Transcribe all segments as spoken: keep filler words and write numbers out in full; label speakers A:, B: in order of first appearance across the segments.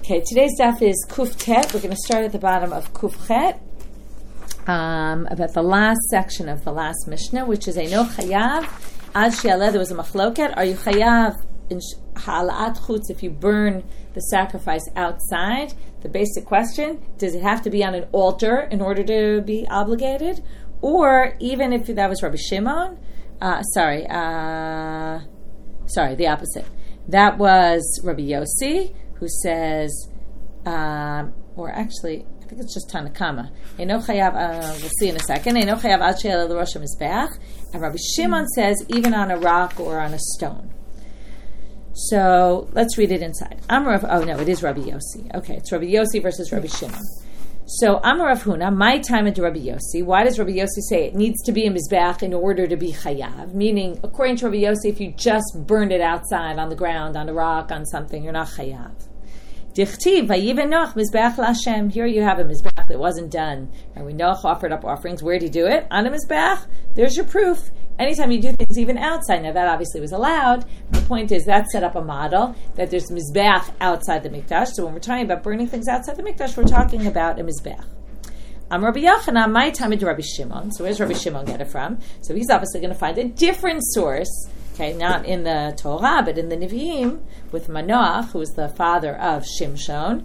A: Okay, today's daf is Kuf Tet. We're going to start at the bottom of Kuf Chet, um, about the last section of the last Mishnah, which is Eino Chayav Ad She'aleh. There was a machloket. Are you Chayav in Ha'ala'at Chutz if you burn the sacrifice outside? The basic question: does it have to be on an altar in order to be obligated, or even if that was Rabbi Shimon? Uh, sorry, uh, sorry, the opposite. That was Rabbi Yossi, who says, um, or actually, I think it's just Tanakama. Eino chayav. Uh, we'll see in a second. Eino chayav ad she'aleh l'rosh hamizbeach. And Rabbi Shimon says, even on a rock or on a stone. So let's read it inside. Amar of, oh no, it is Rabbi Yossi. Okay, it's Rabbi Yossi versus Rabbi Shimon. So Amar of Huna, my time into Rabbi Yossi. Why does Rabbi Yossi say it needs to be a mizbeach in order to be chayav? Meaning, according to Rabbi Yossi, if you just burned it outside on the ground, on a rock, on something, you're not chayav. Dichtiv vayiven Noach mizbeach laHashem. Here you have a mizbeach that wasn't done, and we Noach offered up offerings. Where did he do it? On a mizbeach. There's your proof. Anytime you do things even outside, now that obviously was allowed. The point is that set up a model that there's mizbeach outside the mikdash. So when we're talking about burning things outside the mikdash, we're talking about a mizbeach. I'm Rabbi Yochanan, my time into Rabbi Shimon. So where's Rabbi Shimon get it from? So he's obviously going to find a different source. Okay, not in the Torah, but in the Nevi'im, with Manoach, who is the father of Shimshon.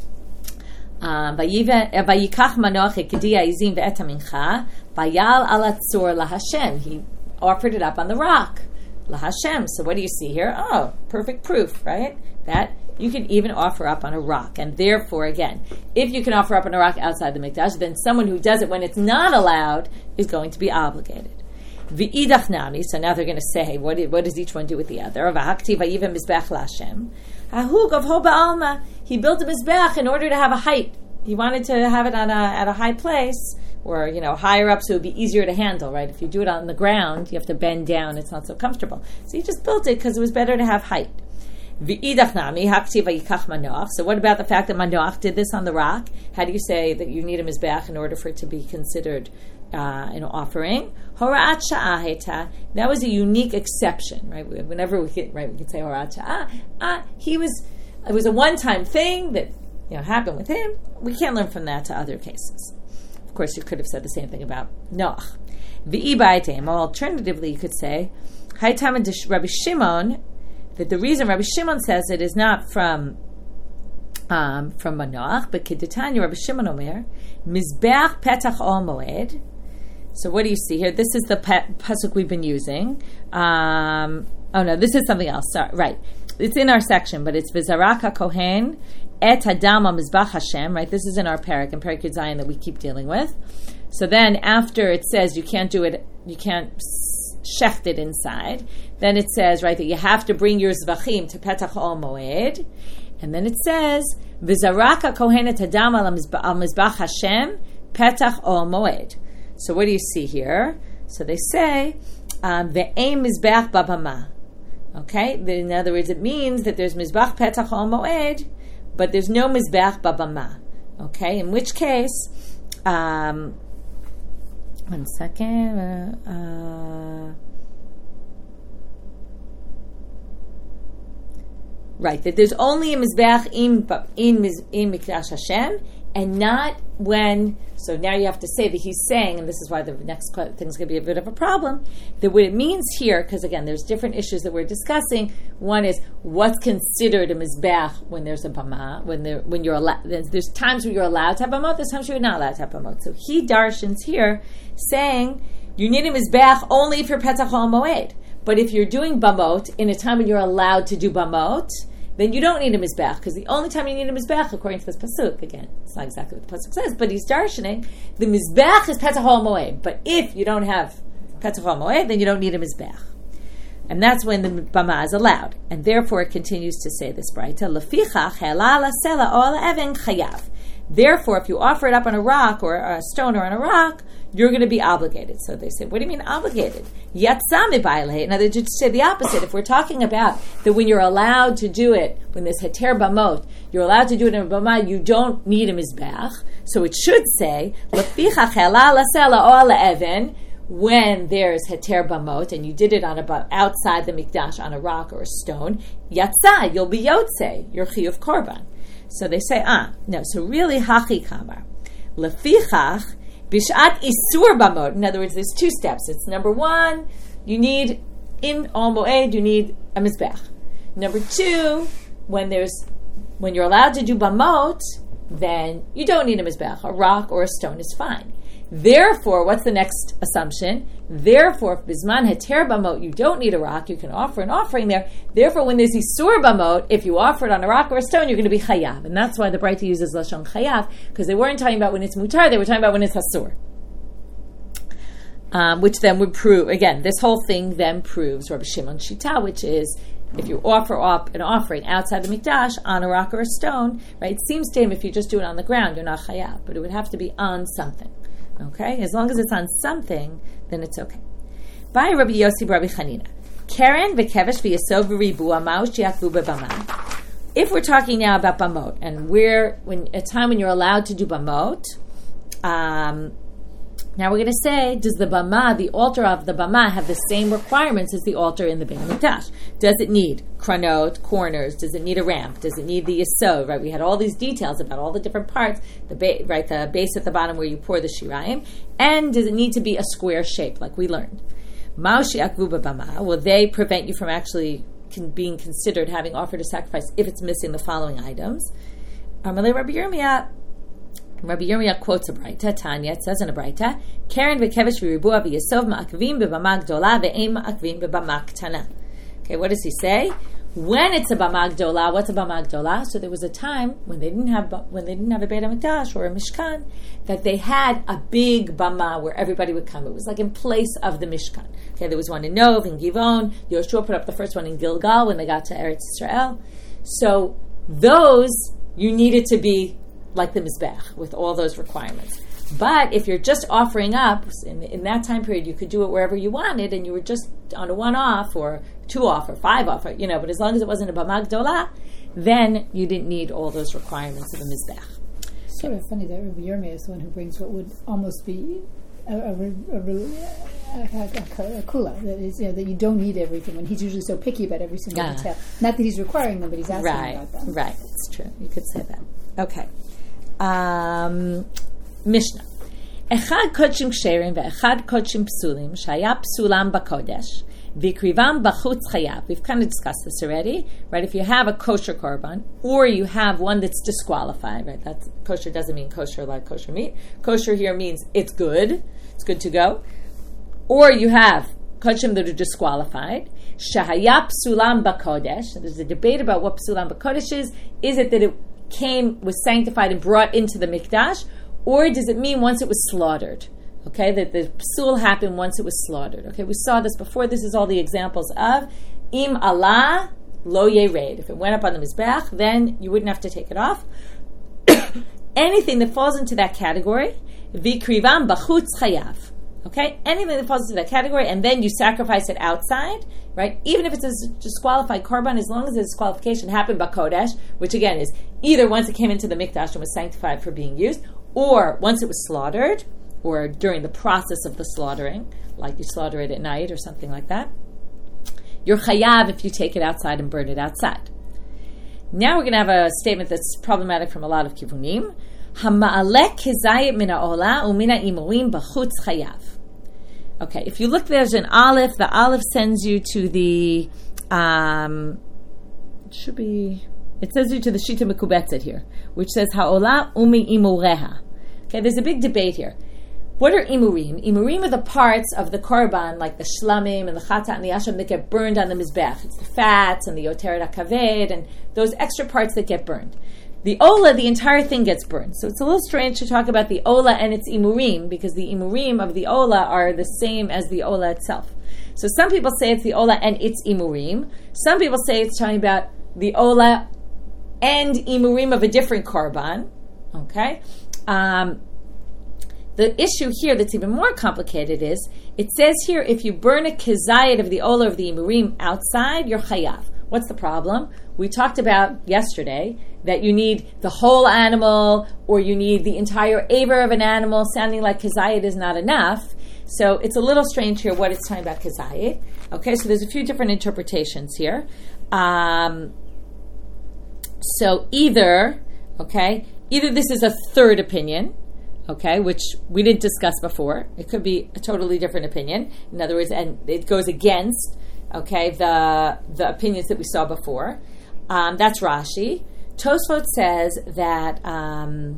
A: Vayikach Manoach ekedi ha'izim ve'et hamincha, vayal al hatzor laHashem. He offered it up on the rock, laHashem. So what do you see here? Oh, perfect proof, right? That you can even offer up on a rock. And therefore, again, if you can offer up on a rock outside the mikdash, then someone who does it when it's not allowed is going to be obligated. V'idach nami, so now they're going to say, what, what does each one do with the other? V'hakti v'yivem mizbeach laHashem. Hahug of ho ba'alma. He built a mizbeach in order to have a height. He wanted to have it on a, at a high place, or, you know, higher up, so it would be easier to handle, right? If you do it on the ground, you have to bend down, it's not so comfortable. So he just built it because it was better to have height. V'idach nami, hakti v'yikach Manoach. So what about the fact that Manoach did this on the rock? How do you say that you need a mizbeach in order for it to be considered uh, an offering? Horat sha'ah heta. That was a unique exception, right? Whenever we get, right, we could say horat sha'ah. Ah, he was, it was a one-time thing that, you know, happened with him. We can't learn from that to other cases. Of course, you could have said the same thing about Noach. V'i ba'etem. Alternatively, you could say, Haitam and Rabbi Shimon, that the reason Rabbi Shimon says it is not from um, from Manoach, but Kedetanya, Rabbi Shimon Omer, Mizbeach Petach Ol Moed. So what do you see here? This is the pe- pasuk we've been using. Um, oh no, this is something else. Sorry, right. It's in our section, but it's V'zarak HaKohen Et Hadam HaMizbach Hashem, right? This is in our parak, in Parak Yud Zayin that we keep dealing with. So then after it says you can't do it, you can't shecht it inside, then it says, right, that you have to bring your zvachim to Petach Ol Moed, and then it says, V'zarak HaKohen Et Hadam HaMizbach Hashem Petach Ol Moed. So what do you see here? So they say, the aim is mizbeach babama. Okay? In other words, it means that there's mizbach petach ol moed, but there's no mizbeach babama. Okay? In which case, um, one second. Uh, uh, right, that there's only a mizbeach in in in mikdash Hashem, and not when. So now you have to say that he's saying, and this is why the next thing's going to be a bit of a problem, that what it means here, because again, there's different issues that we're discussing. One is what's considered a mizbeach when there's a bama, when there, when you're allowed. There's, there's times where you're allowed to have bamot, there's times where you're not allowed to have bamot. So he darshans here saying you need a mizbeach only if you're petach ol moed, but if you're doing bamot in a time when you're allowed to do bamot, then you don't need a mizbeach, because the only time you need a mizbeach, according to this pasuk, again, it's not exactly what the pasuk says, but he's darshaning, the mizbeach is petach ol moed, but if you don't have petach ol moed, then you don't need a mizbeach. And that's when the bama is allowed. And therefore it continues to say this braita, lefichach hela lasela ol even chayav. Therefore, if you offer it up on a rock or a stone or on a rock, you're going to be obligated. So they say, what do you mean obligated? Yatzah mibaileh. In other words, to say the opposite. If we're talking about that when you're allowed to do it, when there's heter bamot, you're allowed to do it in a bama, you don't need a mizbeach. So it should say, lefichach hela lasela ol even, when there's heter bamot, and you did it on a outside the mikdash on a rock or a stone, yatzah, you'll be yotze, you're chiyuv korban. So they say, ah, no. So really, hachi kamar. Lefichach, bishat isur bamot. In other words, there's two steps. It's number one, you need, in al moed, you need a mizbech. Number two, when there's, when you're allowed to do bamot, then you don't need a mizbech. A rock or a stone is fine. Therefore, what's the next assumption? Therefore, if bisman heter bamot, you don't need a rock, you can offer an offering there. Therefore, when there's isur bamot, if you offer it on a rock or a stone, you're going to be chayav. And that's why the Braita uses lashon chayav, because they weren't talking about when it's mutar, they were talking about when it's hasur. Um, which then would prove, again, this whole thing then proves Rabbi Shimon Shita, which is, if you offer up an offering outside the mikdash on a rock or a stone, right, it seems to him if you just do it on the ground, you're not chayav, but it would have to be on something. Okay? As long as it's on something, then it's okay. By Rabbi Yossi Rabbi Chanina. Karen v'kevesh v'yasov v'ribu amau shi'atvu b'bamah. If we're talking now about bamot, and we're, when a time when you're allowed to do bamot, um, now we're going to say, does the bama, the altar of the bama, have the same requirements as the altar in the Beit HaMikdash? Does it need kranot, corners? Does it need a ramp? Does it need the yesod? Right, we had all these details about all the different parts. The ba- right, the base at the bottom where you pour the shirayim, and does it need to be a square shape, like we learned? Ma'oshi akvu b'bama. Will they prevent you from actually con- being considered having offered a sacrifice if it's missing the following items? Amalei Rabbi Yirmiyah. Rabbi Yirmiyah quotes a Braita. Tanya, it says in a Braita, Karen v'kevesh v'ribua v'yesov ma'akvim b'bama gdola ve'em ma'akvim b'bama ktana. Okay, what does he say? When it's a bama gdola, what's a bama gdola? So there was a time when they didn't have when they didn't have a Beit HaMikdash or a Mishkan, that they had a big bama where everybody would come. It was like in place of the Mishkan. Okay, there was one in Nov, in Givon. Yoshua put up the first one in Gilgal when they got to Eretz Yisrael. So those, you needed to be like the Mizbech, with all those requirements. But if you're just offering up, in, in that time period, you could do it wherever you wanted, and you were just on a one-off, or two-off, or five-off, or, you know, but as long as it wasn't a Bama Gdola, then you didn't need all those requirements of a Mizbech.
B: It's sort of funny that Rabbi Yirmiyah is the one who brings what would almost be a, a, a, a, a, a kula, that is, you know, that you don't need everything, when he's usually so picky about every single
A: Ah.
B: detail. Not that he's requiring them, but he's asking
A: Right,
B: about them.
A: right, it's true. You could say that. Okay. Um, Mishnah. Echad kodshim ksherim ve'echad kodshim psulim shaya psulam b'kodesh v'krivam b'chutz chayav. We've kind of discussed this already, right? If you have a kosher korban, or you have one that's disqualified, right? That's, kosher doesn't mean kosher like kosher meat. Kosher here means it's good, it's good to go. Or you have kodshim that are disqualified. Shahaya psulam b'kodesh. There's a debate about what psulam b'kodesh is. Is it that it came, was sanctified and brought into the mikdash, or does it mean once it was slaughtered? Okay, that the psul happened once it was slaughtered. Okay, we saw this before. This is all the examples of im Allah lo yered. If it went up on the mizbech, then you wouldn't have to take it off. Anything that falls into that category, vikrivam b'chutz chayav. Okay, anything that falls into that category, and then you sacrifice it outside, right? Even if it's a disqualified korban, as long as the disqualification happened by Kodesh, which again is either once it came into the mikdash and was sanctified for being used, or once it was slaughtered, or during the process of the slaughtering, like you slaughter it at night or something like that, you're chayav if you take it outside and burn it outside. Now we're going to have a statement that's problematic from a lot of kivunim. Hama'alek kezayit mina ola umina imurim b'chutz chayav. Okay, if you look, there's an aleph. The aleph sends you to the, um, it should be, it says you to the Shita Mekubetzet here, which says ha'ola umi imureha. Okay, there's a big debate here. What are imurim? Imurim are the parts of the korban, like the shlamim and the chatat and the asham, that get burned on the mizbech. It's the fats and the yoteret hakaved and those extra parts that get burned. The ola, the entire thing gets burned. So it's a little strange to talk about the ola and its imurim, because the imurim of the ola are the same as the ola itself. So some people say it's the ola and its imurim. Some people say it's talking about the ola and imurim of a different korban. Okay? Um, the issue here that's even more complicated is, it says here, if you burn a kezayit of the ola of the imurim outside, you're chayav. What's the problem? We talked about yesterday that you need the whole animal, or you need the entire aver of an animal. Sounding like kezayit is not enough. So it's a little strange here what it's talking about kezayit. Okay, so there's a few different interpretations here. Um, so either Okay? Either this is a third opinion, okay, which we didn't discuss before. It could be a totally different opinion. In other words, and it goes against, okay, the the opinions that we saw before. Um, that's Rashi. Tosfot says that um,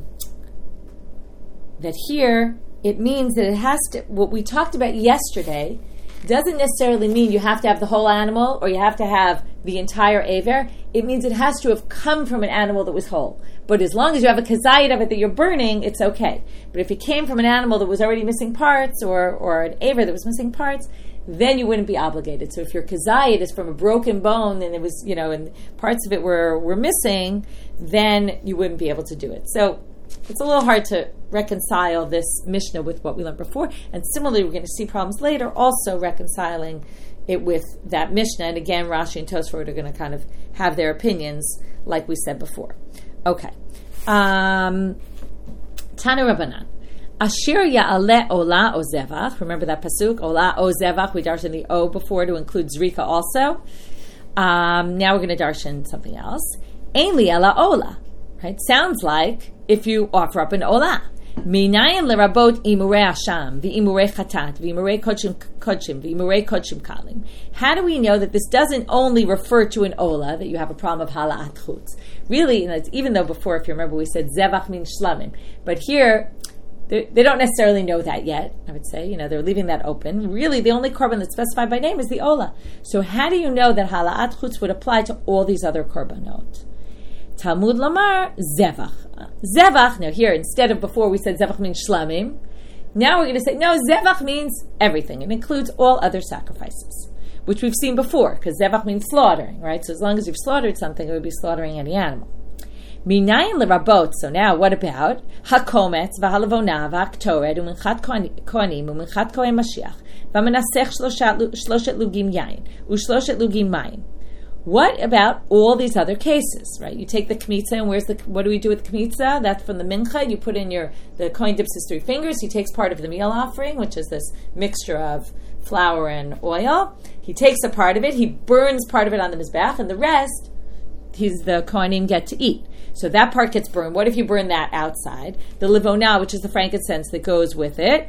A: that here it means that it has to, what we talked about yesterday doesn't necessarily mean you have to have the whole animal or you have to have the entire aver. It means it has to have come from an animal that was whole. But as long as you have a kazayit of it that you're burning, it's okay. But if it came from an animal that was already missing parts or, or an aver that was missing parts, then you wouldn't be obligated. So if your kazayit is from a broken bone and it was, you know, and parts of it were, were missing, then you wouldn't be able to do it. So it's a little hard to reconcile this Mishnah with what we learned before. And similarly, we're going to see problems later also reconciling it with that Mishnah. And again, Rashi and Tosfot are going to kind of have their opinions like we said before. Okay. Um, Tana Rabbanan. Ashir ya'aleh ola o zevach. Remember that pasuk? Ola o zevach. We darshan the o before to include zrika also. Um, now we're going to darshan something else. Ein li ela ola. Right? Sounds like if you offer up an ola. Minayin lerabot imurei asham, v'imurei chatat, v'imurei kodshim kodshim, v'imurei kodshim kalim. How do we know that this doesn't only refer to an ola, that you have a problem of hala'at chutz? Really, you know, even though before, if you remember, we said zevach min shlamim, but here they don't necessarily know that yet. I would say, you know, they're leaving that open. Really, the only korban that's specified by name is the ola. So how do you know that hala'at chutz would apply to all these other korbanot? Talmud Lamar, Zevach. Zevach, now here, instead of before we said Zevach means Shlamim, now we're going to say, no, Zevach means everything. It includes all other sacrifices, which we've seen before, because Zevach means slaughtering, right? So as long as you've slaughtered something, it would be slaughtering any animal. Minayin lerabot, so now what about Hakometz, V'halavona, V'aktored, U'minchat kohanim, U'minchat kohen Mashiach, V'menasech shloshet lugim yain, U'shloshet lugim mayin. What about all these other cases, right? You take the kmitza, and where's the, what do we do with the kmitza? That's from the mincha. You put in your, the kohen dips his three fingers. He takes part of the meal offering, which is this mixture of flour and oil. He takes a part of it. He burns part of it on the mizbeach, and the rest, he's the kohanim get to eat. So that part gets burned. What if you burn that outside? The livona, which is the frankincense that goes with it,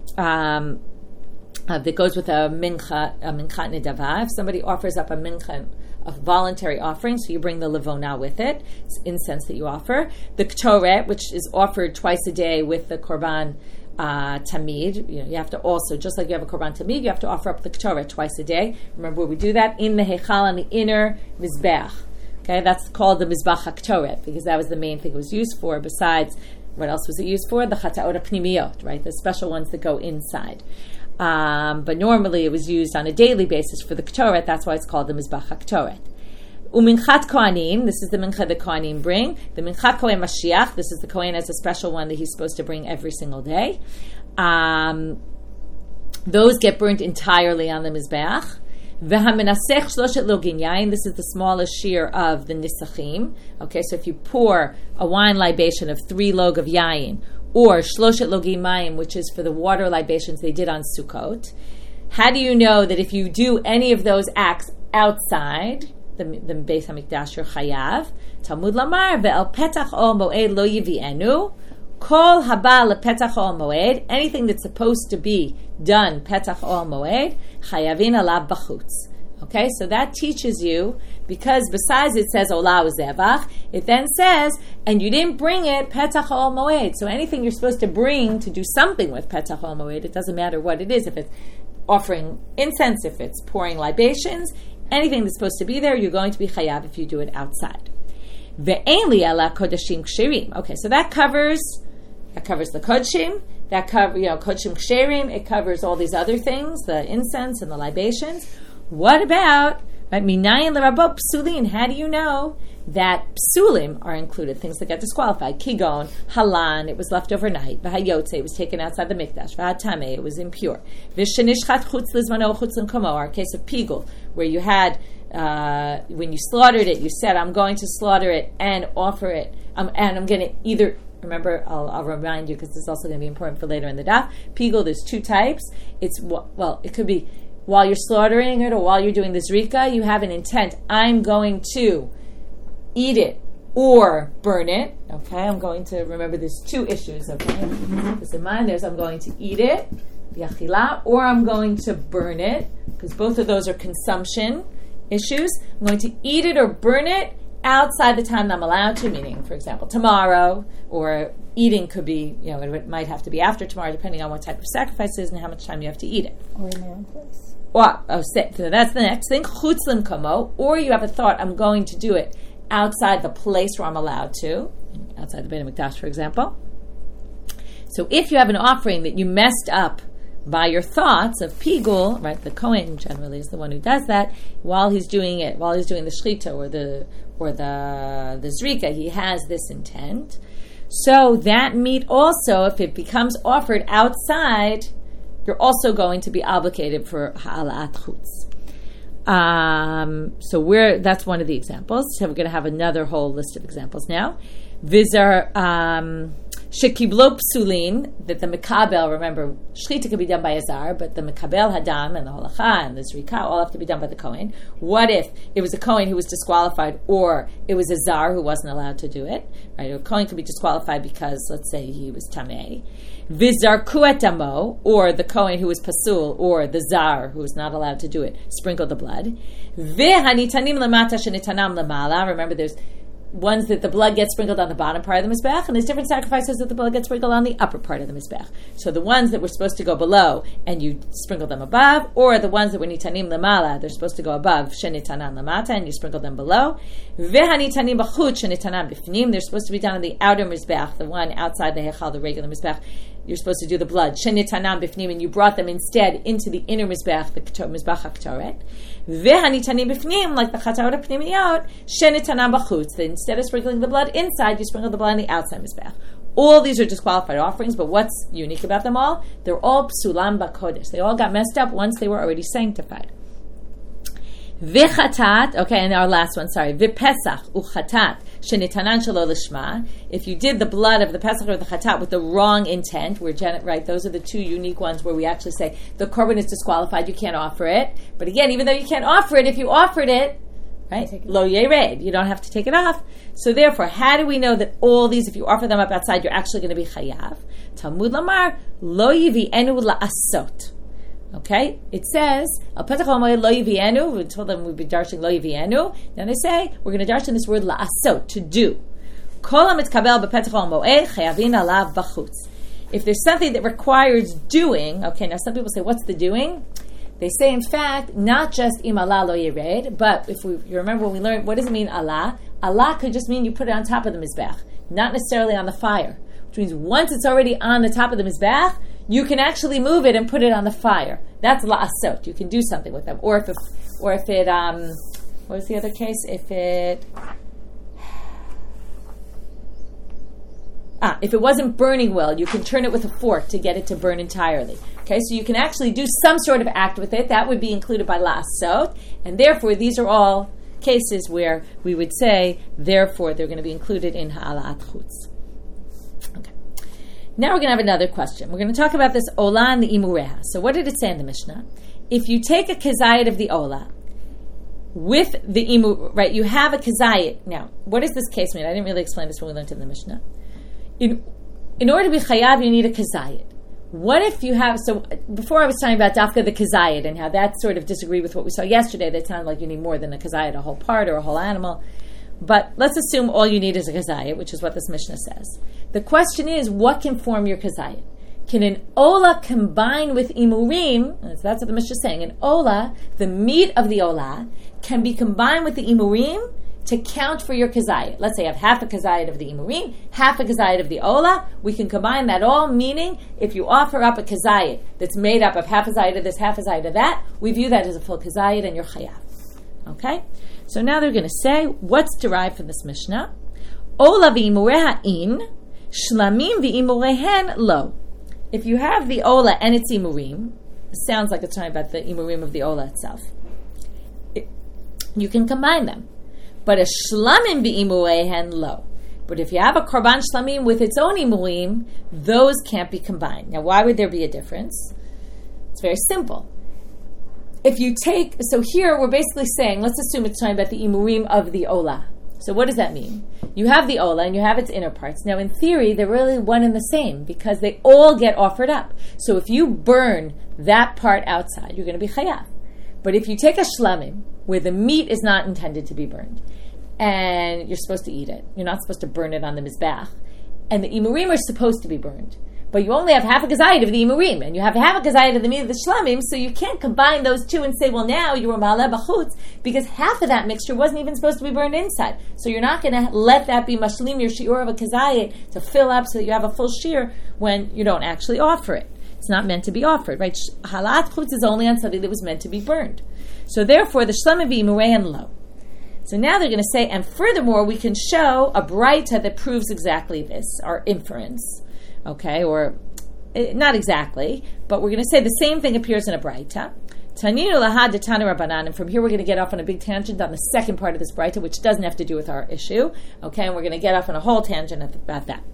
A: um, uh, that goes with a mincha, a minchat nedava. If somebody offers up a mincha, a voluntary offering, so you bring the levona with it. It's incense that you offer. The ktoret, which is offered twice a day with the korban uh, tamid. You know, you have to also, just like you have a korban tamid, you have to offer up the ktoret twice a day. Remember where we do that? In the heichal, on the inner mizbeach. Okay, that's called the mizbach haktoret, because that was the main thing it was used for. Besides, what else was it used for? The chataot pnimiyot, right? The special ones that go inside. Um, but normally it was used on a daily basis for the Ktoret. That's why it's called the Mizbach HaKtoret. Uminchat Kohanim, this is the mincha the Kohanim bring. The Minchat Kohen Mashiach, this is the Kohen as a special one that he's supposed to bring every single day. Um, those get burnt entirely on the Mizbeach. V'hamenasech shloshet login yain, this is the smallest shear of the Nisachim. Okay, so if you pour a wine libation of three log of yain, or shloshet logim mayim, which is for the water libations they did on Sukkot. How do you know that if you do any of those acts outside the, the Beis HaMikdash, you're chayav? Talmud Lamar, ve'el petach ol moed lo yivienu, kol haba lepetach ol moed, anything that's supposed to be done, petach ol moed, chayavin alav bachutz. Okay, so that teaches you, because besides it says ola uzevach, it then says, and you didn't bring it petach ol moed. So anything you're supposed to bring to do something with petach ol moed, it doesn't matter what it is. If it's offering incense, if it's pouring libations, anything that's supposed to be there, you're going to be chayav if you do it outside. Ve'en li ala kodashim ksherim. Okay, so that covers that covers the kodshim. That cover you know kodshim ksherim. It covers all these other things, the incense and the libations. What about minayin lerabot psulin? How do you know that psulim are included? Things that get disqualified. Kigon, halan, it was left overnight. V'hayotze, it was taken outside the mikdash. V'hatame, it was impure. V'shenishchat chutz lizmano chutz l'komo, our case of pigul, where you had, uh, when you slaughtered it, you said, I'm going to slaughter it and offer it, um, and I'm going to either, remember, I'll, I'll remind you, because this is also going to be important for later in the daf. Pigul, there's two types. It's, well, it could be while you're slaughtering it or while you're doing the zrika, you have an intent. I'm going to eat it or burn it. Okay, I'm going to remember there's two issues. Okay, because in mind there's I'm going to eat it, yachila, or I'm going to burn it, because both of those are consumption issues. I'm going to eat it or burn it outside the time that I'm allowed to, meaning, for example, tomorrow, or eating could be, you know, it might have to be after tomorrow, depending on what type of sacrifice it is and how much time you have to eat it.
B: Or in the wrong place.
A: Well, oh, so that's the next thing. Chutz limkomo, or you have a thought, I'm going to do it outside the place where I'm allowed to, outside the Beit HaMikdash, for example. So if you have an offering that you messed up by your thoughts of pigul, right? The Kohen generally is the one who does that while he's doing it, while he's doing the shchita or the or the the zrika, he has this intent. So that meat also, if it becomes offered outside, you're also going to be obligated for ha'alat chutz. Um, so we're that's one of the examples. So we're going to have another whole list of examples now. Vizar um, shekiblo psulin, that the mekabel, remember, shchita can be done by a zar, but the mekabel hadam and the holacha and the zrika all have to be done by the kohen. What if it was a kohen who was disqualified, or it was a zar who wasn't allowed to do it? Right? A kohen could be disqualified because, let's say, he was tamei. Vizarku etamo, or the kohen who was pasul, or the zar who was not allowed to do it, sprinkle the blood. Vehanitanim lamata shenitanam lamala. Remember, there's ones that the blood gets sprinkled on the bottom part of the mizbech, and there's different sacrifices that the blood gets sprinkled on the upper part of the mizbech. So the ones that were supposed to go below, and you sprinkle them above, or the ones that were nitanim lamala, they're supposed to go above, shenitanan lamata, and you sprinkle them below. Vehanitanim b'chut shenitanan b'fnim, they're supposed to be done on the outer mizbech, the one outside the hechal, the regular mizbech. You're supposed to do the blood, shenitanam b'fnim, and you brought them instead into the inner mizbech, the mizbech haktoret. Vehanitanim b'fnim, like the chataot pnimiyot, shenitanam b'chutz. Instead of sprinkling the blood inside, you sprinkle the blood on the outside mizbech. All these are disqualified offerings, but what's unique about them all? They're all psulam b'kodesh. They all got messed up once they were already sanctified. V'chatat, okay, and our last one, sorry, v'pesach u'chatat shenitanan shelo lishma. If you did the blood of the pesach or the chatat with the wrong intent, we're gen- right, those are the two unique ones where we actually say the korban is disqualified, you can't offer it. But again, even though you can't offer it, if you offered it, right, lo yered, you don't have to take it off. So therefore, how do we know that all these, if you offer them up outside, you're actually going to be chayav? Talmud lamar, lo yivienu la'asot. Okay, it says al petach hamoed lo yivienu. We told them we'd be darshing lo yivienu. Then they say we're going to darshan this word la'asot, to do. Kol hamitkabel bepetach hamoed chayavin alav b'chutz. If there's something that requires doing, okay. Now some people say, what's the doing? They say, in fact, not just im Allah lo yired, but if we you remember when we learned, what does it mean Allah? Allah could just mean you put it on top of the mizbech, not necessarily on the fire. Which means once it's already on the top of the mizbech, you can actually move it and put it on the fire. That's la'asot. You can do something with them. Or if it, or if it, um, what was the other case? If it, ah, if it wasn't burning well, you can turn it with a fork to get it to burn entirely. Okay, so you can actually do some sort of act with it. That would be included by la'asot. And therefore, these are all cases where we would say, therefore, they're going to be included in ha'alat chutz. Okay. Now we're going to have another question. We're going to talk about this olah and the imureha. So what did it say in the Mishnah? If you take a kazayit of the olah with the imu, right, you have a kazayit. Now, what does this case mean? I didn't really explain this when we learned in the Mishnah. In, in order to be chayav, you need a kazayit. What if you have, so before I was talking about dafka the kazayit and how that sort of disagreed with what we saw yesterday, that sounded like you need more than a kazayit, a whole part or a whole animal. But let's assume all you need is a kazayit, which is what this Mishnah says. The question is, what can form your kazayit? Can an olah combine with imurim? So that's what the Mishnah is saying. An olah, the meat of the olah, can be combined with the imurim to count for your kazayit. Let's say I have half a kazayit of the imurim, half a kazayit of the olah. We can combine that all, meaning if you offer up a kazayit that's made up of half a zayit of this, half a zayit of that, we view that as a full kazayit and you're chayav. Okay? So now they're going to say what's derived from this Mishnah. Olah v'imureha in, shlamim v'imurehen lo. If you have the olah and its imurim, it sounds like it's talking about the imurim of the olah itself. It, you can combine them. But a shlamim v'imurehen lo. But if you have a korban shlamim with its own imurim, those can't be combined. Now, why would there be a difference? It's very simple. If you take, so here we're basically saying, let's assume it's talking about the imurim of the olah. So what does that mean? You have the ola and you have its inner parts. Now in theory, they're really one and the same because they all get offered up. So if you burn that part outside, you're going to be chayav. But if you take a shlamim, where the meat is not intended to be burned, and you're supposed to eat it, you're not supposed to burn it on the mizbach, and the imurim are supposed to be burned, but you only have half a gazayit of the imurim, and you have half a gazayit of the meat of the shlamim, so you can't combine those two and say, well, now you were ma'aleh b'chutz, because half of that mixture wasn't even supposed to be burned inside. So you're not going to let that be mashlim, your shiur of a gazayit, to fill up so that you have a full shiur when you don't actually offer it. It's not meant to be offered, right? Halat chutz is only on something that was meant to be burned. So therefore, the shlamim v'imurei and lo. So now they're going to say, and furthermore, we can show a braita that proves exactly this, our inference, okay, or eh, not exactly, but we're going to say the same thing appears in a braita. Taninu lahad de tanu rabbanan, and from here we're going to get off on a big tangent on the second part of this braita, which doesn't have to do with our issue, okay, and we're going to get off on a whole tangent about that.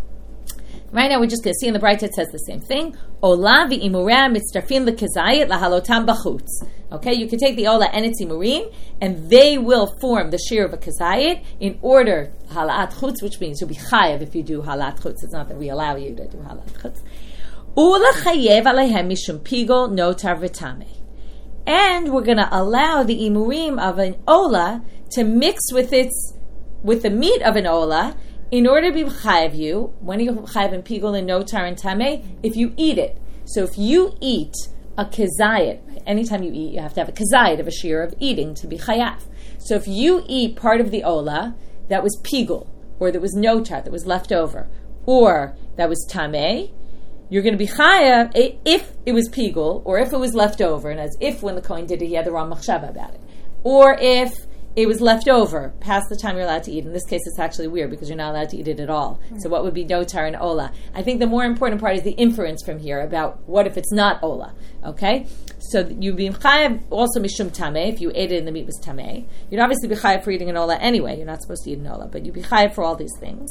A: Right now, we're just going to see in the Braita it says the same thing. Ola v'imurah mitzarfin l'kezayit lahalotam b'chutz. Okay, you can take the ola and its imurim, and they will form the shir of a kezayit in order halat chutz, which means you'll be chayev if you do halat chutz. It's not that we allow you to do halat chutz. Ula chayev alehem mishum pigol notar v'tameh. And we're going to allow the imurim of an ola to mix with its with the meat of an ola. In order to be chayav you, when are you chayav in pigul and notar and tameh? If you eat it. So if you eat a kezayit, right? Anytime you eat, you have to have a kezayit of a shear of eating to be chayav. So if you eat part of the ola that was pigul, or that was notar, that was left over, or that was tameh, you're going to be chayav if it was pigul, or if it was left over, and as if when the Kohen did it, he had the wrong machshava about it, or if it was left over past the time you're allowed to eat. In this case, it's actually weird because you're not allowed to eat it at all. Right. So what would be notar and ola? I think the more important part is the inference from here about what if it's not ola. Okay? So you'd be chayav also mishum tameh if you ate it and the meat was tameh. You'd obviously be chayav for eating an ola anyway. You're not supposed to eat an ola, but you'd be chayav for all these things.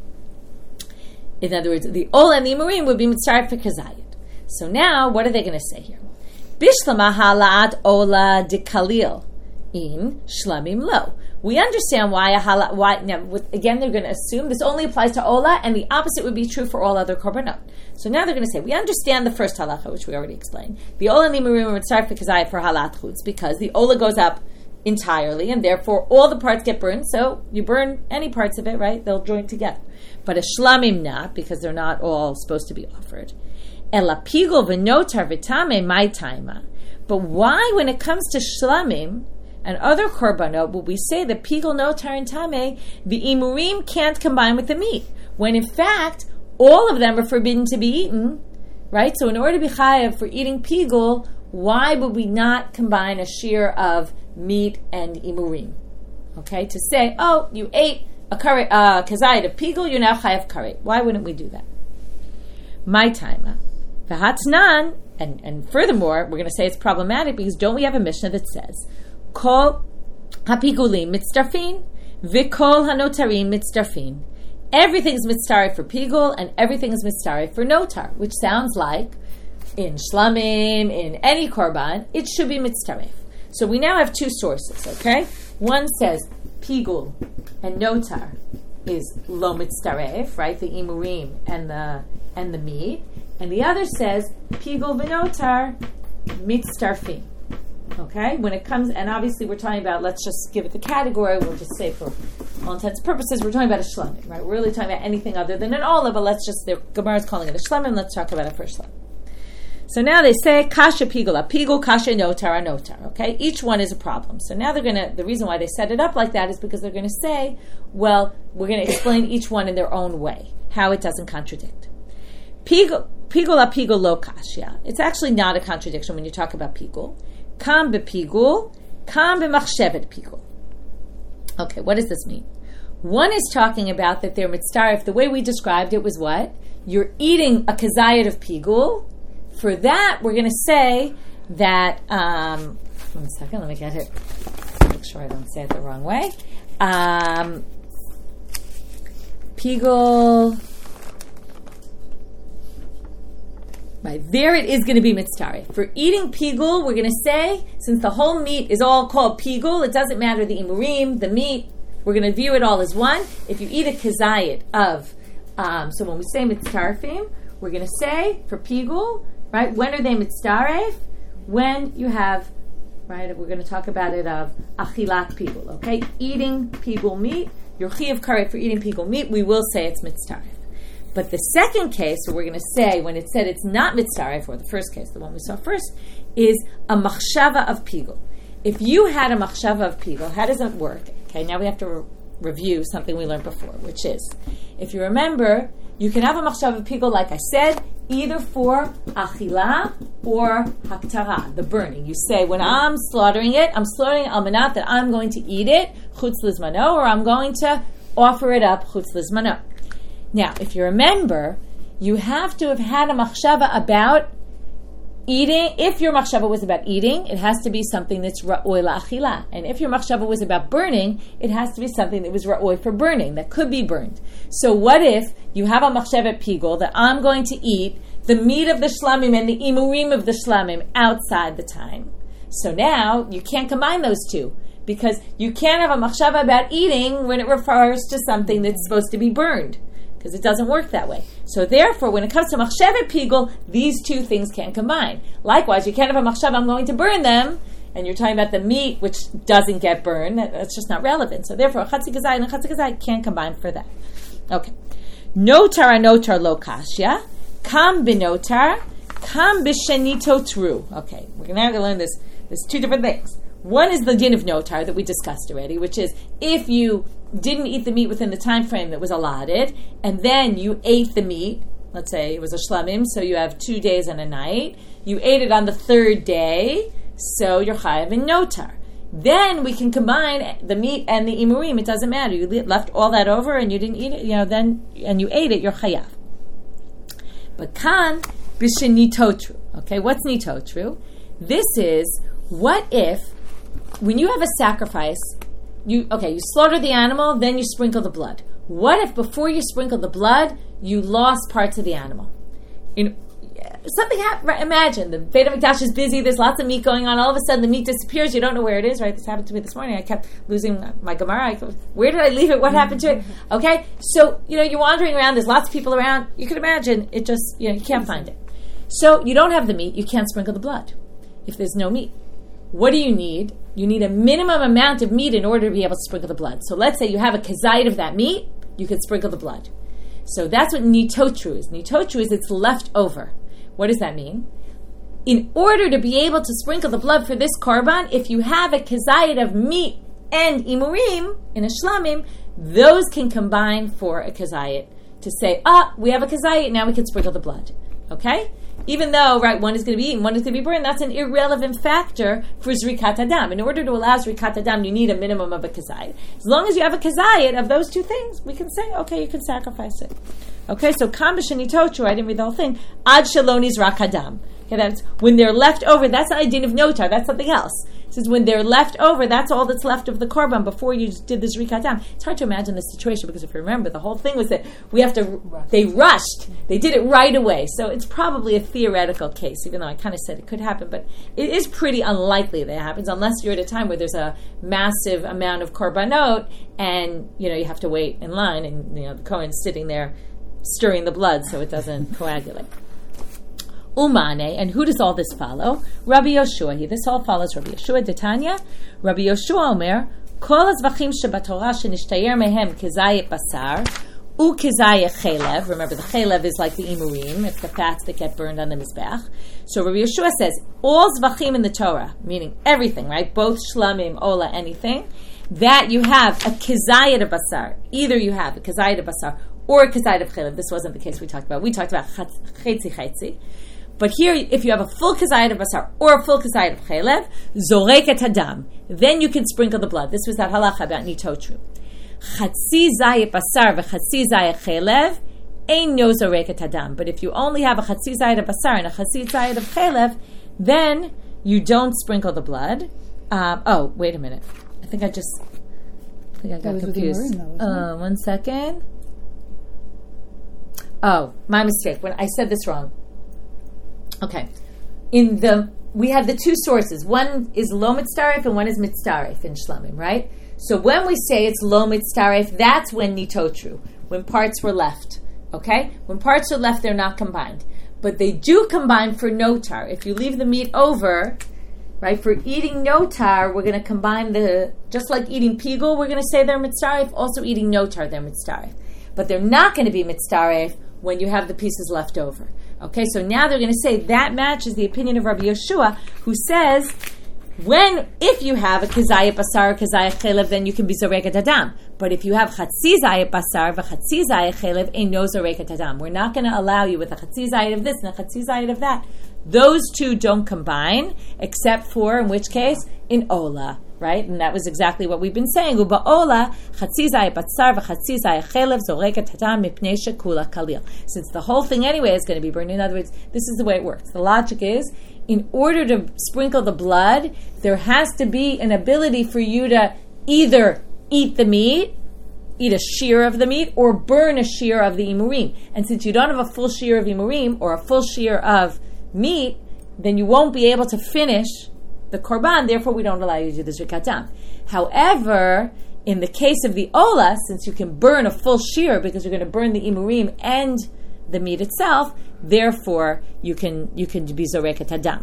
A: In other words, the ola and the imurim would be mitzaref for kezayit. So now, what are they going to say here? Bishlama halat ola de kalil. In shlamim lo. We understand why a hala, why now with, again they're going to assume this only applies to ola, and the opposite would be true for all other korbanot. So now they're going to say we understand the first halacha, which we already explained. The ola and the imurim are mitzaref for halat chutz because the ola goes up entirely, and therefore all the parts get burned. So you burn any parts of it, right? They'll join together. But a shlamim not, because they're not all supposed to be offered. Ela pigul v'notar v'tameh my taima. But why, when it comes to shlamim and other korbanot, will we say that pigul, notar, and tameh, the imurim can't combine with the meat, when in fact all of them are forbidden to be eaten, right? So in order to be chayav for eating pigul, why would we not combine a shear of meat and imurim? Okay, to say, oh, you ate a karet, uh, kazayit of pigul, you're now chayav karet. Why wouldn't we do that? My time, v'hatnan, and and furthermore, we're going to say it's problematic because don't we have a Mishnah that says, Kol hapigulim mitzdarfin, v'kol hanotarim mitzdarfin. Everything is mitzdarif for pigul, and everything is mitzdarif for notar, which sounds like in shlamim, in any korban, it should be mitzdarif. So we now have two sources, okay? One says pigul and notar is lo mitzdarif, right? The imurim and the and the meat, and the other says pigul v'notar mitzdarfin. Okay, when it comes, and obviously we're talking about, let's just give it the category, we'll just say for all intents and purposes, we're talking about a shlamim, right? We're really talking about anything other than an ola, but let's just, the Gemara is calling it a shlamim, let's talk about it for a shlamim. So now they say, kasha pigul, a pigul, kasha notar, a notar, okay? Each one is a problem. So now they're going to, the reason why they set it up like that is because they're going to say, well, we're going to explain each one in their own way, how it doesn't contradict. Pigul, pigul, a pigul, lo kasha. It's actually not a contradiction when you talk about pigul. Kam bepigul, kam b'machshevet pigul. Okay, what does this mean? One is talking about that they're mitzdarif. The way we described it was what? You're eating a kazayit of pigul. For that, we're going to say that, um, one second, let me get it, make sure I don't say it the wrong way. Um, pigul, right, there it is going to be mitzdarif. For eating pigul, we're going to say, since the whole meat is all called pigul, it doesn't matter the imurim, the meat, we're going to view it all as one. If you eat a kazayit of, um, so when we say mitztarfim, we're going to say for pigul, right? When are they mitztaref? When you have, right? We're going to talk about it of achilat pigul, okay? Eating pigul meat, your chiyav karet for eating pigul meat, we will say it's mitztaref. But the second case, so we're going to say when it said it's not mitztaref, or the first case, the one we saw first, is a machshava of pigul. If you had a machshava of pigul, how does it work? Okay, now we have to re- review something we learned before, which is, if you remember, you can have a machshava of pigul, like I said, either for achila or haktara, the burning. You say, when I'm slaughtering it, I'm slaughtering al manat that I'm going to eat it, chutz lizmano, or I'm going to offer it up, chutz lizmano. Now, if you remember, you have to have had a machshava about eating. If your machshava was about eating, it has to be something that's ra'oi la'achila. And if your machshava was about burning, it has to be something that was ra'oi for burning, that could be burned. So what if you have a machshava pigul that I'm going to eat the meat of the shlamim and the imurim of the shlamim outside the time? So now, you can't combine those two, because you can't have a machshava about eating when it refers to something that's supposed to be burned, because it doesn't work that way. So therefore, when it comes to machshavah pigul, these two things can't combine. Likewise, you can't have a machshavah, I'm going to burn them, and you're talking about the meat, which doesn't get burned. That's just not relevant. So therefore, chatzi gazai and chatzi gazai can't combine for that. Okay. Notar notar lo kashya, kam binotar, kam bishenito tru. Okay, we're now going to learn this. There's two different things. One is the din of notar that we discussed already, which is if you didn't eat the meat within the time frame that was allotted, and then you ate the meat, let's say it was a shlamim, so you have two days and a night, you ate it on the third day, so you're chayav in notar. Then we can combine the meat and the imurim, it doesn't matter, you left all that over and you didn't eat it, you know, then, and you ate it, you're chayav. But kan bishin nitotru, okay, what's nitotru? This is, what if, when you have a sacrifice, You okay, you slaughter the animal, then you sprinkle the blood. What if before you sprinkle the blood, you lost parts of the animal? In, something happened. Imagine the Beit HaMikdash is busy. There's lots of meat going on. All of a sudden, the meat disappears. You don't know where it is. Right? This happened to me this morning. I kept losing my Gemara. I go, where did I leave it? What happened to it? Okay, so you know you're wandering around. There's lots of people around. You can imagine it just you know you can't find it. So you don't have the meat. You can't sprinkle the blood if there's no meat. What do you need? You need a minimum amount of meat in order to be able to sprinkle the blood. So let's say you have a kazayit of that meat, you can sprinkle the blood. So that's what nitotru is. Nitotru is it's left over. What does that mean? In order to be able to sprinkle the blood for this korban, if you have a kazayit of meat and imurim in a shlamim, those can combine for a kazayit to say, ah, we have a kazayit, now we can sprinkle the blood. Okay? Even though, right, one is going to be eaten, one is going to be burned, that's an irrelevant factor for Zrikat Adam. In order to allow Zrikat Adam, you need a minimum of a kazayit. As long as you have a kazayit of those two things, we can say, okay, you can sacrifice it. Okay, so Kam b'shenitochu, I didn't read the whole thing, Ad shaloni's rak adam. Okay, that's when they're left over, that's not a din of notar, that's something else. It says when they're left over, that's all that's left of the korban before you did the Zrikat Adam. It's hard to imagine the situation because if you remember, the whole thing was that we have to, they rushed, they did it right away. So it's probably a theoretical case, even though I kind of said it could happen, but it is pretty unlikely that it happens unless you're at a time where there's a massive amount of korbanot and, you know, you have to wait in line and, you know, the Kohen's sitting there stirring the blood so it doesn't coagulate. Umane, and who does all this follow? Rabbi Yoshua. He, this all follows Rabbi Yoshua. Detanya, Rabbi Yoshua Omer, Kol hazvachim shebatorah shenishtayer mehem kezayit basar, u kezayit chelev. Remember, the chelev is like the imurim. It's the fats that get burned on the mizbech. So Rabbi Yoshua says, all zvachim in the Torah, meaning everything, right? Both shlamim, ola, anything, that you have a kezayit of basar. Either you have a kezayit of basar or a kezayit of chelev. This wasn't the case we talked about. We talked about chetzi chetzi. But here, if you have a full kazayit of basar or a full kazayit of chelev, zoreket hadam, then you can sprinkle the blood. This was that halacha about nitotru. Chatzi zayit basar v'chatzi zayit chelev, ein no zoreket hadam. But if you only have a chatzi zayit of basar and a chatzi zayit of chelev, then you don't sprinkle the blood. Um, oh, wait a minute. I think I just, I think I got confused. Though, uh, one second. Oh, my mistake. When I said this wrong. Okay, in the we have the two sources. One is lo mitztaref and one is mitztaref in shlamim, right? So when we say it's lo mitzaref, that's when nitotru, when parts were left. Okay? When parts are left, they're not combined. But they do combine for notar. If you leave the meat over, right, for eating notar, we're going to combine the, just like eating pigul, we're going to say they're mitzaref, also eating notar, they're mitzaref. But they're not going to be mitzaref when you have the pieces left over. Okay, so now they're going to say that matches the opinion of Rabbi Yeshua, who says, when, if you have a kizayah basar or kizayah chelev, then you can be zoreket adam. But if you have chatzi zayah basar v'chatzi zayah chelev, ain't no zoreket adam. We're not going to allow you with a chatzi zayah of this and a chatzi zayah of that. Those two don't combine, except for, in which case, in ola, right? And that was exactly what we've been saying. Uba ola, chatzi zayah basar v'chatzi zayah chelev, zoreket adam mipnei shekula kalil. Since the whole thing anyway is going to be burned. In other words, this is the way it works. The logic is, in order to sprinkle the blood, there has to be an ability for you to either eat the meat, eat a shear of the meat, or burn a shear of the imurim. And since you don't have a full shear of imurim, or a full shear of meat, then you won't be able to finish the korban, therefore we don't allow you to do the zrikat dam. However, in the case of the ola, since you can burn a full shear because you're going to burn the imurim and the meat itself, therefore you can you can be zoreket adam.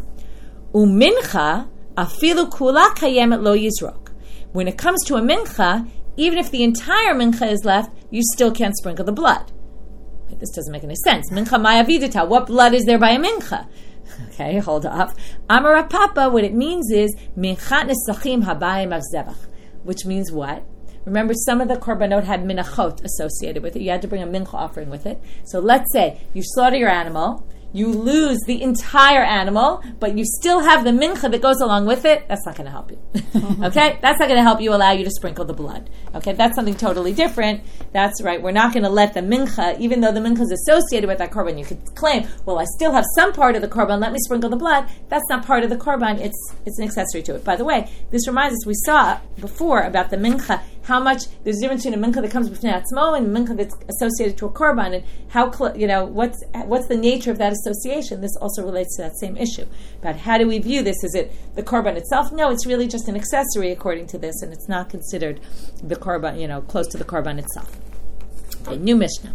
A: Umincha afilu kula kayemet lo yizrok. When it comes to a mincha, even if the entire mincha is left, you still can't sprinkle the blood. This doesn't make any sense. Mincha maya vidita. What blood is there by a mincha? Okay, hold up. Amar Papa, what it means is minchat nesachim habayim av zevach, which means what? Remember, some of the korbanot had minachot associated with it. You had to bring a mincha offering with it. So let's say you slaughter your animal, you lose the entire animal, but you still have the mincha that goes along with it. That's not going to help you. Okay? That's not going to help you allow you to sprinkle the blood. Okay? That's something totally different. That's right. We're not going to let the mincha, even though the mincha is associated with that korban, you could claim, well, I still have some part of the korban, let me sprinkle the blood. That's not part of the korban. It's it's an accessory to it. By the way, this reminds us, we saw before about the mincha, how much there's a difference between a mincha that comes b'fnei atzmo and a mincha that's associated to a korban, and how cl- you know what's what's the nature of that association. This also relates to that same issue about how do we view this? Is it the korban itself? No, it's really just an accessory according to this, and it's not considered the korban, you know, close to the korban itself. Okay, new Mishnah.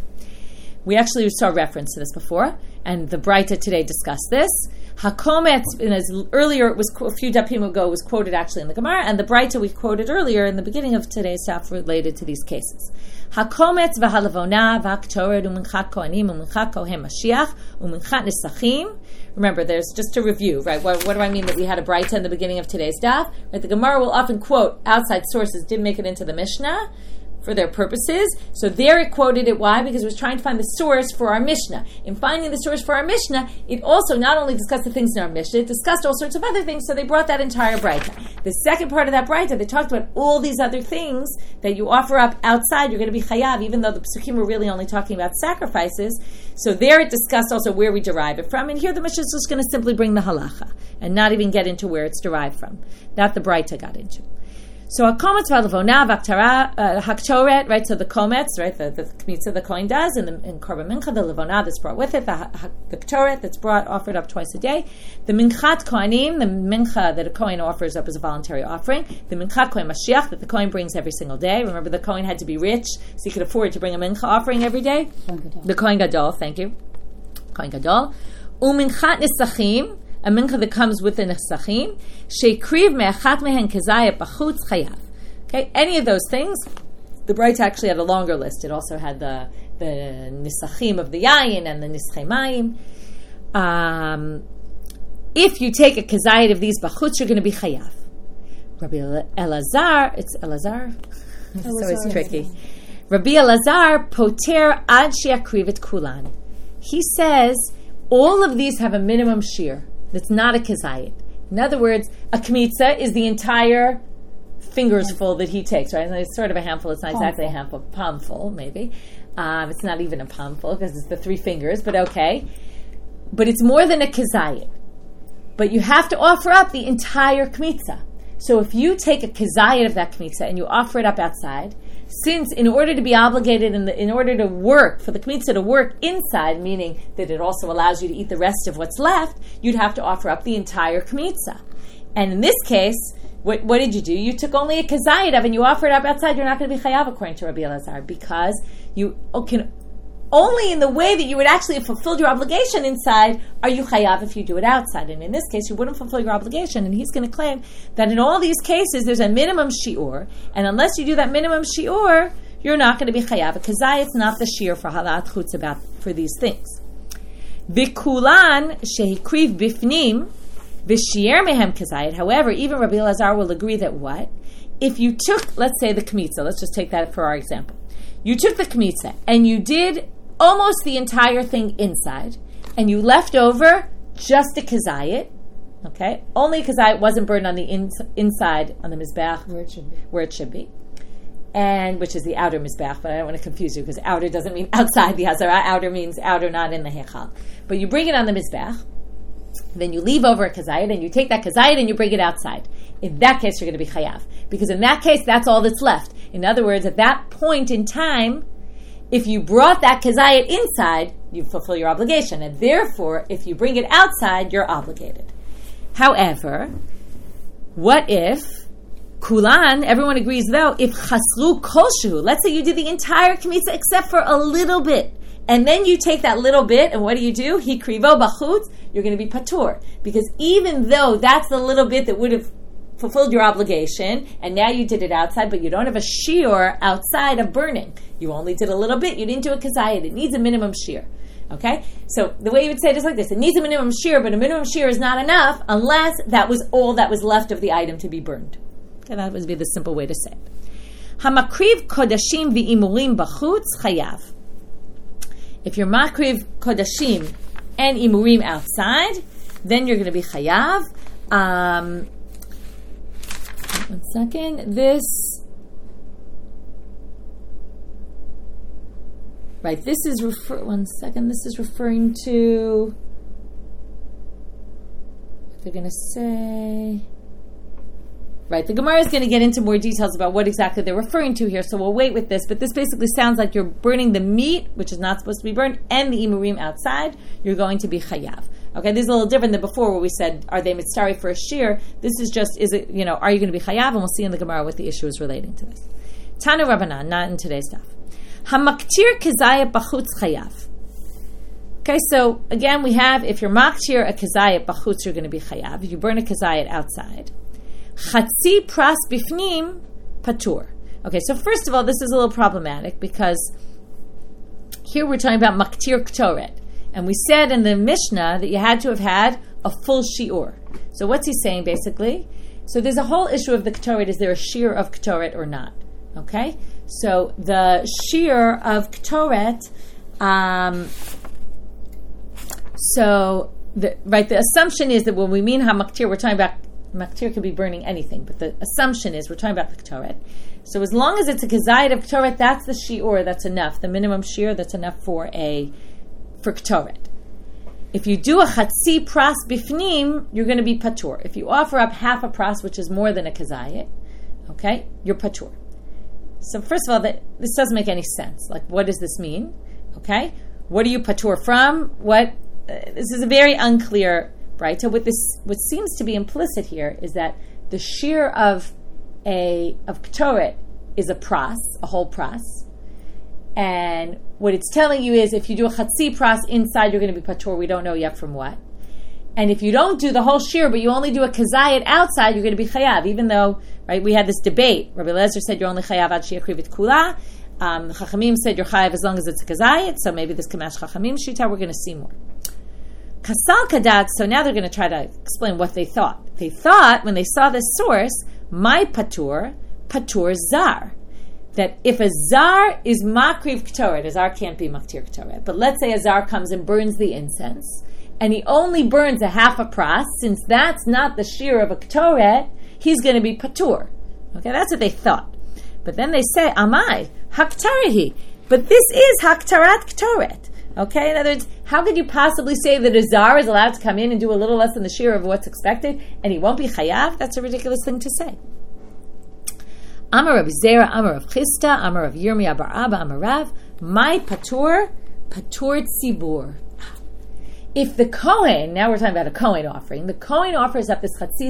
A: We actually saw reference to this before, and the Breita today discussed this. Hakometz, in as earlier, it was a few dapim ago, was quoted actually in the Gemara, and the Breita we quoted earlier in the beginning of today's stuff related to these cases. Hakometz v'halavona v'haktored u'minchat kohanim u'minchat kohen mashiach u'minchat nisachim. Remember, there's just to review, right? What, what do I mean that we had a Breita in the beginning of today's daf? Right, the Gemara will often quote outside sources, didn't make it into the Mishnah for their purposes. So there it quoted it. Why? Because it was trying to find the source for our Mishnah. In finding the source for our Mishnah, it also not only discussed the things in our Mishnah, it discussed all sorts of other things, so they brought that entire Breita. The second part of that Breita, they talked about all these other things that you offer up outside, you're going to be chayav, even though the Pesukim were really only talking about sacrifices. So there it discussed also where we derive it from, and here the Mishnah is just going to simply bring the halacha, and not even get into where it's derived from. That the Breita got into. So a kometz v'alavona v'aktara haktoret, right? So the kometz, right? The the kmitza the kohen does, and the in korban mincha the levona that's brought with it, the the ktoret that's brought offered up twice a day, the minchat kohanim, the mincha that a kohen offers up as a voluntary offering, the minchat kohen mashiach that the kohen brings every single day. Remember, the kohen had to be rich, so he could afford to bring a mincha offering every day. The kohen gadol, thank you, kohen gadol, uminchat nisachim, a mincha that comes with the nesachim, sheikriv me'achat mehen kezayah b'chutz chayav. Okay, any of those things. The Breita actually had a longer list. It also had the the nisachim of the yayin and the nischei mayim. Um, if you take a kezayah of these b'chutz, you're going to be chayav. Rabbi Elazar, it's Elazar. It's always tricky. Rabbi Elazar poter ad she'akriv et kulan. He says all of these have a minimum shear. That's not a kezayit. In other words, a kmitza is the entire fingers full that he takes, right? And it's sort of a handful. It's not exactly a handful, palmful, maybe. Um, it's not even a palmful because it's the three fingers, but okay. But it's more than a kezayit. But you have to offer up the entire kmitza. So if you take a kezayit of that kmitza and you offer it up outside, since in order to be obligated, in, the, in order to work, for the kmitza to work inside, meaning that it also allows you to eat the rest of what's left, you'd have to offer up the entire kmitza. And in this case, what, what did you do? You took only a kazayit of and you offered it up outside. You're not going to be chayav according to Rabbi Elazar, because you can only in the way that you would actually have fulfilled your obligation inside are you chayav if you do it outside. And in this case, you wouldn't fulfill your obligation. And he's going to claim that in all these cases, there's a minimum shi'ur. And unless you do that minimum shi'ur, you're not going to be chayav. Kazayit's not the shi'ur for halat chutz about for these things. V'kulan shehikriv bifnim v'shi'er mehem kazayit. However, even Rabbi Elazar will agree that what? If you took, let's say the kmitza, let's just take that for our example. You took the kmitza and you did almost the entire thing inside, and you left over just a kazayit, okay? Only a kazayit wasn't burned on the ins- inside, on the mizbeach,
B: Where it should be.
A: where it should be, and which is the outer mizbeach, but I don't want to confuse you, because outer doesn't mean outside the hazara. Outer means outer, not in the hechal. But you bring it on the mizbeach, then you leave over a kazayit, and you take that kazayit and you bring it outside. In that case, you're going to be chayav, because in that case, that's all that's left. In other words, at that point in time, if you brought that kazayit inside, you fulfill your obligation. And therefore, if you bring it outside, you're obligated. However, what if kulan, everyone agrees though, if chasru kolshu, let's say you did the entire kmitza except for a little bit, and then you take that little bit, and what do you do? Hikrivo bachutz, you're going to be patur. Because even though that's the little bit that would have fulfilled your obligation, and now you did it outside, but you don't have a shiur outside of burning. You only did a little bit. You didn't do a kazayit. It needs a minimum shiur. Okay? So the way you would say it is like this. It needs a minimum shiur, but a minimum shiur is not enough unless that was all that was left of the item to be burned. Okay, that would be the simple way to say it. Hamakriv kodashim v'imurim bachutz chayav. If you're makriv kodashim and imurim outside, then you're going to be chayav. Um... One second. This, right, this is refer, one second, this is referring to, they're going to say, right, the Gemara is going to get into more details about what exactly they're referring to here, so we'll wait with this, but this basically sounds like you're burning the meat, which is not supposed to be burned, and the imurim outside, you're going to be chayav. Okay, this is a little different than before where we said, are they mitzari for a shear? This is just, is it, you know, are you going to be chayav? And we'll see in the Gemara what the issue is relating to this. Tanu Rabbanan, not in today's stuff. Hamaktir kazayat bachutz chayav. Okay, so again we have, if you're maktir a kazayat bachutz, you're going to be chayav. If you burn a kazayat outside. Chatzi pras bifnim patur. Okay, so first of all, this is a little problematic because here we're talking about maktir ktoret. And we said in the Mishnah that you had to have had a full shi'ur. So what's he saying basically? So there's a whole issue of the ketoret. Is there a shear of ketoret or not? Okay? So the shear of ketoret, um, so the, right, the assumption is that when we mean hamaktir, we're talking about, maktir could be burning anything, but the assumption is we're talking about the ketoret. So as long as it's a kazayit of ketoret, that's the shi'ur, that's enough. The minimum shear, that's enough for a for ketoret. If you do a chatzi pras bifnim, you're going to be patur. If you offer up half a pras, which is more than a kazayit, okay, you're patur. So first of all, that, this doesn't make any sense. Like, what does this mean? Okay, what are you patur from? What? Uh, this is a very unclear, right? So what this, what seems to be implicit here is that the shear of a of ketoret is a pras, a whole pras. And what it's telling you is if you do a chatzi pras inside, you're going to be patur. We don't know yet from what. And if you don't do the whole shear, but you only do a kazayit outside, you're going to be chayav. Even though, right, we had this debate. Rabbi Elazar said you're only chayav ad she'yakrivit kula. Um, the Chachamim said you're chayav as long as it's a kazayit. So maybe this Kamash Chachamim shita, we're going to see more. Kasal kadat, so now they're going to try to explain what they thought. They thought, when they saw this source, my patur, patur zar. That if a zar is makriv ketoret, a zar can't be maktir ketoret, but let's say a zar comes and burns the incense, and he only burns a half a pras, since that's not the shear of a ketoret, he's going to be patur. Okay, that's what they thought. But then they say, amai, haktarihi. But this is haktarat ketoret. Okay, in other words, how could you possibly say that a zar is allowed to come in and do a little less than the shear of what's expected, and he won't be chayav? That's a ridiculous thing to say. Amar Rav Zera, Amar Rav Chisda, Amar Rav Yirmiyah bar Abba, Amar Rav, my patur, patur tzibur. If the Kohen, now we're talking about a Kohen offering, the Kohen offers up this chatzis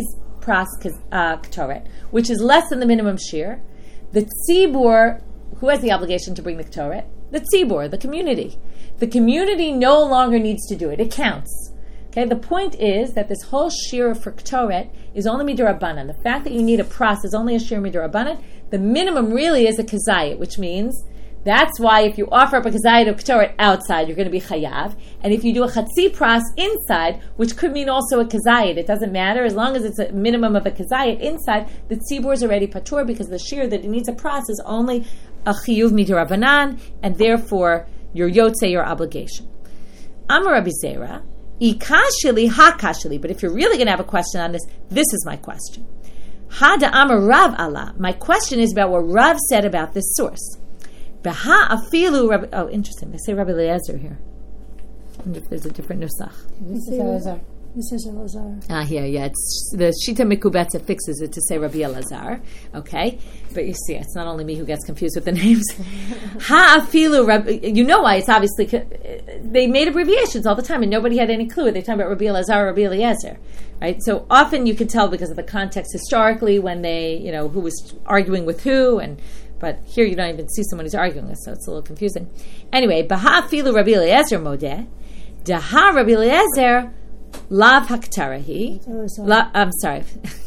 A: pras uh, ktoret, which is less than the minimum shear, the tzibur, who has the obligation to bring the ktoret? The tzibur, the community. The community no longer needs to do it. It counts. Okay, the point is that this whole shear for ktoret is only midurabanan. The fact that you need a pras is only a shear midurabanan. The minimum really is a kazayit, which means that's why if you offer up a kazayit of ktoret outside, you're going to be chayav. And if you do a chatzi pras inside, which could mean also a kazayit, it doesn't matter. As long as it's a minimum of a kazayit inside, the tzibur is already patur because the shear that it needs a pras is only a chiyuv midurabanan, and therefore your yotze, your obligation. Amar Rabbi Zera, ikashili hakashili. But if you're really going to have a question on this, this is my question. Hada Amar Rav Allah. My question is about what Rav said about this source. Beha afilu Rabbi. Oh, interesting. They say Rabbi Eliezer here. I wonder if there's a different nusach.
B: This is Elazar. This is Elazar.
A: Ah, here, yeah. It's the Shita Mikubetza fixes it to say Rabbi Elazar. Okay, but you see, it's not only me who gets confused with the names. Ha afilu Rabbi. You know why? It's obviously they made abbreviations all the time, and nobody had any clue. They're talking about Rabbi Elazar, Rabbi Eliezer, right? So often you can tell because of the context historically when they, you know, who was arguing with who, and but here you don't even see someone who's arguing with, so it's a little confusing. Anyway, Baha afilu Rabbi Eliezer modeh, Daha Rabbi Eliezer. Lav haktarahi. La, I'm sorry.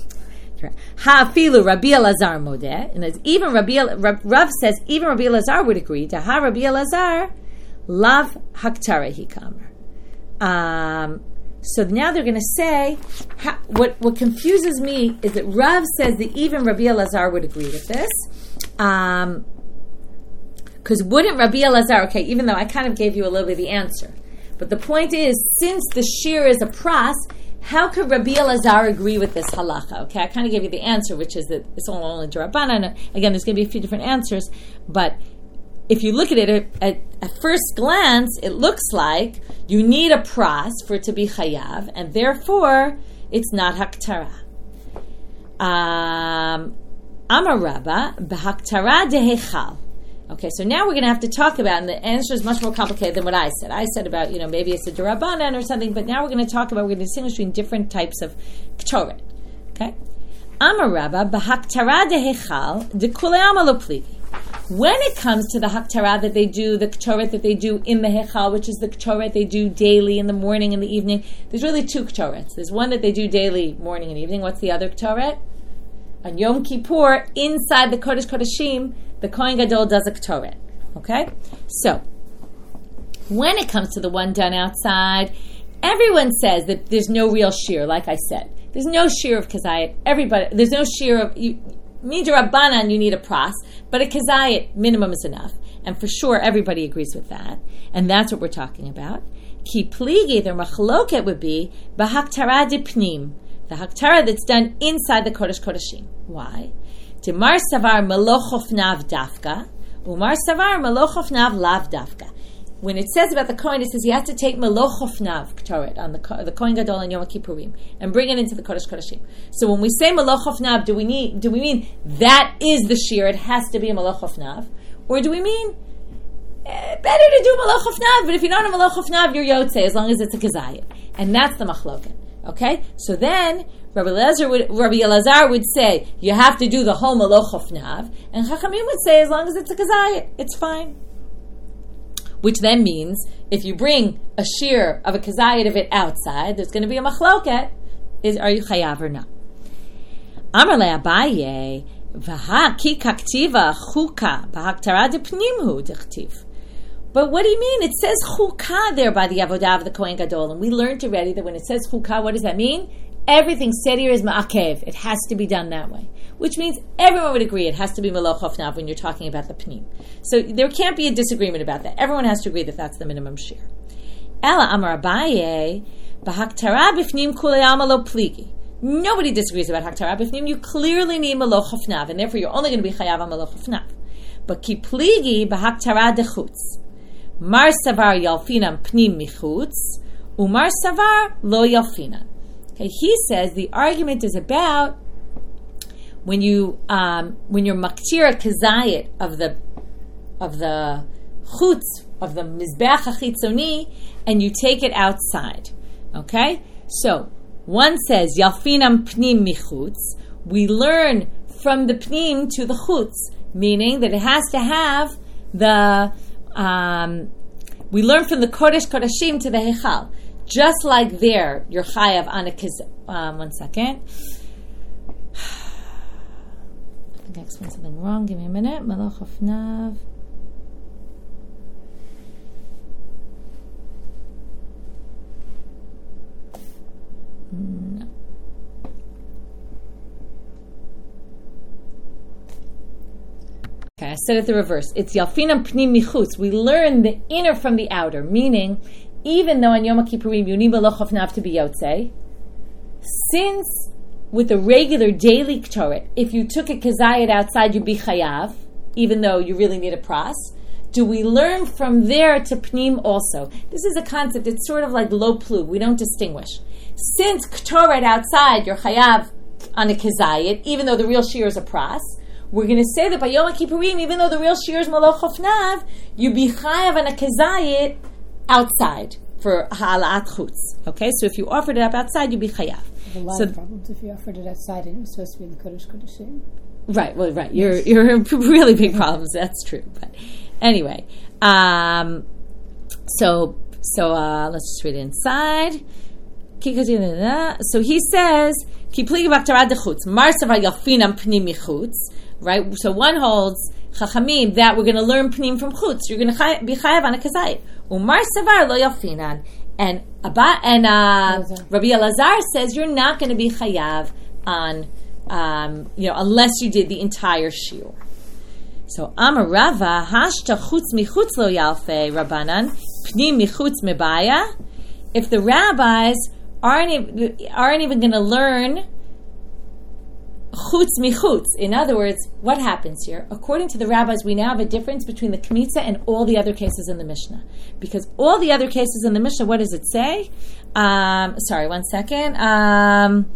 A: Ha'afilu Rabbi Elazar modeh. And even Rabbi Rav, Rav says even Rabbi Elazar would agree. To ha Rabbi Elazar lav haktarahi kamer. Um. So now they're going to say ha, what. What confuses me is that Rav says that even Rabbi Elazar would agree with this. Um. Because wouldn't Rabbi Elazar? Okay, even though I kind of gave you a little bit of the answer. But the point is, since the shear is a pras, how could Rabbi Elazar agree with this halacha? Okay, I kind of gave you the answer, which is that it's all only d'Rabbanan. Again, there's going to be a few different answers, but if you look at it at, at, at first glance, it looks like you need a pras for it to be chayav, and therefore it's not haktara. Um, Amar Rabba b'haktara dehechal. Okay, so now we're going to have to talk about, and the answer is much more complicated than what I said. I said about, you know, maybe it's a d'Rabbanan or something, but now we're going to talk about, we're going to distinguish between different types of ktoret. Okay? Amar Rabba, b'haktara dehechal, dekule amalo pligi. When it comes to the haktara that they do, the ktoret that they do in the hechal, which is the ktoret they do daily in the morning and the evening, there's really two ktorets. There's one that they do daily, morning and evening. What's the other ktoret? On Yom Kippur, inside the Kodesh Kodeshim, the Kohen Gadol does a ktoret. Okay? So, when it comes to the one done outside, everyone says that there's no real shear, like I said. There's no shear of kazayit. Everybody, there's no shear of, you, midrabanan, you need a pras, but a kazayit minimum is enough. And for sure, everybody agrees with that. And that's what we're talking about. Ki pligi, their machloket would be, b'haktara de pnim, the haktara that's done inside the Kodesh Kodeshim. Why? Timar savar melochofnav dafka, umar savar melochofnav lav dafka. When it says about the Kohen, it says you have to take melochofnav ktoret on the the Kohen Gadol and Yom Kippurim and bring it into the Kodesh Kodeshim. So when we say melochofnav, do we need do we mean that is the shear? It has to be a melochofnav, or do we mean eh, better to do melochofnav? But if you're not a melochofnav, you're yotze as long as it's a kazayit, and that's the machloket. Okay, so then Rabbi Elazar would, Rabbi Elazar would say you have to do the whole melochofnav, and Chachamim would say as long as it's a kazayit, it's fine. Which then means if you bring a shear of a kazayit of it outside, there's going to be a machloket. Is are you chayav or not? Amar le Abaye v'ha ki kaktiva chuka b'haktara de pnimhu dechtiv. But what do you mean? It says chukah there by the avodah of the Kohen Gadol, and we learned already that when it says chukah, what does that mean? Everything said here is ma'akev. It has to be done that way, which means everyone would agree it has to be melochofnav when you're talking about the pnim. So there can't be a disagreement about that. Everyone has to agree that that's the minimum shear. Ela amar Abaye b'haktara b'fnim kulei amalo pligi. Nobody disagrees about haktara b'fnim. You clearly need melochofnav, and therefore you're only going to be chayav on melochofnav. But ki pligi b'haktara dechutz. Mar savar yalfinan pnim michutz, umar savar lo yalfinan. Okay, he says the argument is about when you um, when you're maktir kazayit of the of the chutz of the mizbeach hachitzoni and you take it outside. Okay, so One says, Yalfinam pnim michutz. We learn from the pnim to the chutz, meaning that it has to have the, um, we learn from the Kodesh Kodashim to the Hechal. Just like there, you're chayav on a kiz. Um, one second. I think I explained something wrong. Give me a minute. Malach Ofnav. No. Okay, I said it the reverse. It's Yalfinam Pnim Michutz. We learn the inner from the outer, meaning even though on Yom Kippurim you need Malach Ofnav to be Yotzei, since with a regular daily Ktoret, if you took a Kazayat outside, you'd be Chayav, even though you really need a pras. Do we learn from there to Pnim also? This is a concept, it's sort of like lo plug, we don't distinguish. Since Ktoret outside, you're Chayav on a Kazayat, even though the real shear is a pras, we're going to say that by Yom Kippurim, even though the real shear is Malach Ofnav, you be Chayav on a Kazayat outside for Ha'ala'at Chutz. Okay, so if you offered it up outside, you'd be Chayav.
B: A lot
A: so,
B: of problems if you offered it outside and it was supposed to be in the Kodesh Kodashim.
A: Right, well, right. You're you're in really big problems. That's true. But anyway, um, so so uh, let's just read it inside. So he says, right? So one holds Chachamim that we're going to learn Pnim from Chutz. You're going to be Chayav on a Kazayit. Umar Savar lo Yalfinan. And Abba and uh, Rabbi Elazar says you're not going to be Chayav on, um, you know, unless you did the entire shiur. So Amar Rava Hashta Chutz Michutz lo Yalfe Rabbanan Pnim Michutz Mebaya. If the rabbis aren't aren't even going to learn Chutz Michutz, in other words, what happens here? According to the rabbis, we now have a difference between the Kmitza and all the other cases in the Mishnah. Because all the other cases in the Mishnah, what does it say? Um, sorry, one second. Um,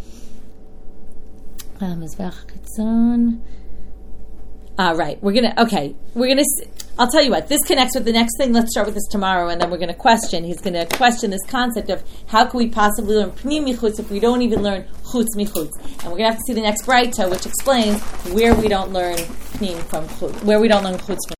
A: uh, right, we're going to, okay, we're going to, I'll tell you what, this connects with the next thing. Let's start with this tomorrow, and then we're going to question. He's going to question this concept of how can we possibly learn Pnim Michutz if we don't even learn Chutz Michutz. And we're going to have to see the next Braita, which explains where we don't learn Pnim from Chutz, where we don't learn Chutz from